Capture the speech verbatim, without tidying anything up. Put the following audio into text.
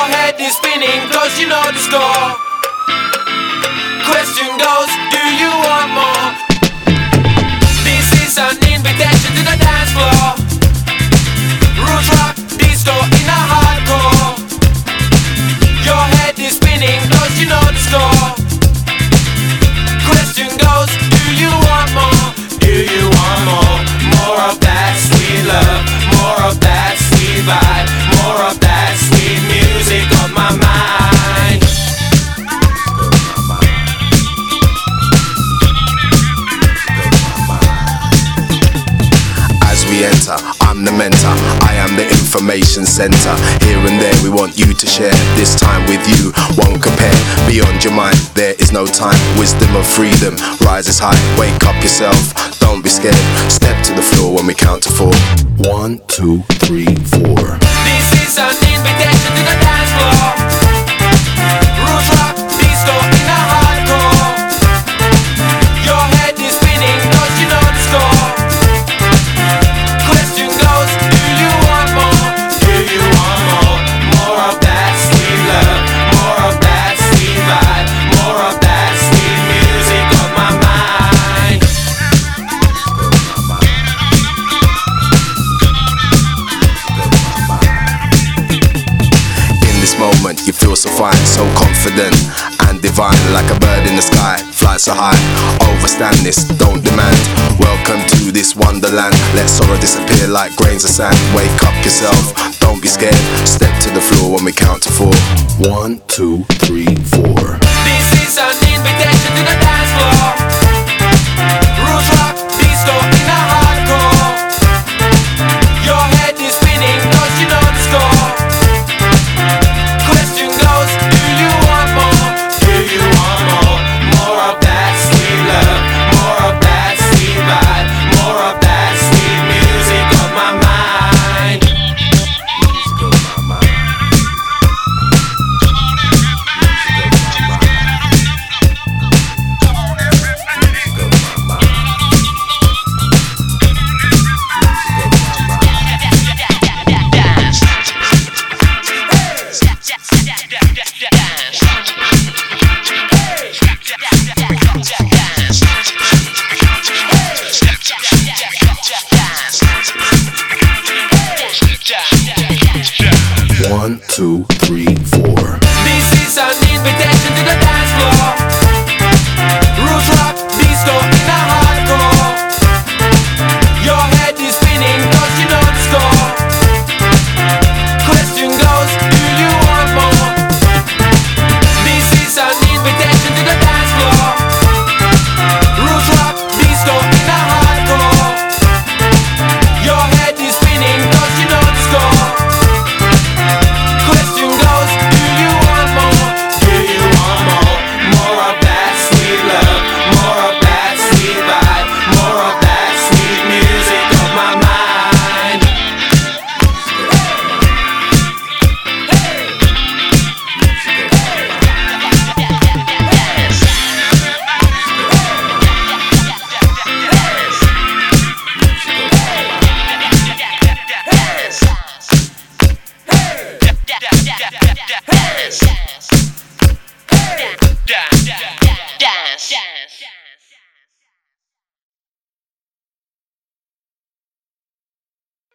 head is spinning cause you know the score. Question goes, do you want more? This is an invitation to the dance floor. Roots rock, disco in a hardcore. Your head is spinning cause you know the score. Question goes, do you want more? Do you want more? More of that sweet love, more of that sweet vibe, more of that sweet music on my mind. As we enter, I'm the mentor, I am the information center. Here and there we want you to share. This time with you, won't compare. Beyond your mind, there is no time. Wisdom of freedom, rises high. Wake up yourself, don't be scared. Step to the floor when we count to four. One, two, three, four. This is an invitation to the dance floor. Roots rock, disco in a hardcore. Your head is spinning cause you know the score. Question goes, do you want more? Do you want more? More of that sweet love, more of that sweet vibe, more of that sweet music on my mind. In this moment you feel so fine, so confident and divine. Like a bird in the sky, fly so high. Overstand this, don't demand. Welcome to this wonderland. Let sorrow disappear like grains of sand. Wake up yourself, don't be scared. Step to the floor when we count to four. One, two, three, four. This is an invitation to the dance floor. Roots rock, disco in a hardcore. Your head is spinning cause you know the score. Question goes, do you want more? Do you want more? More of that sweet love, more of that sweet vibe, more of that sweet music on my mind. One, two, three.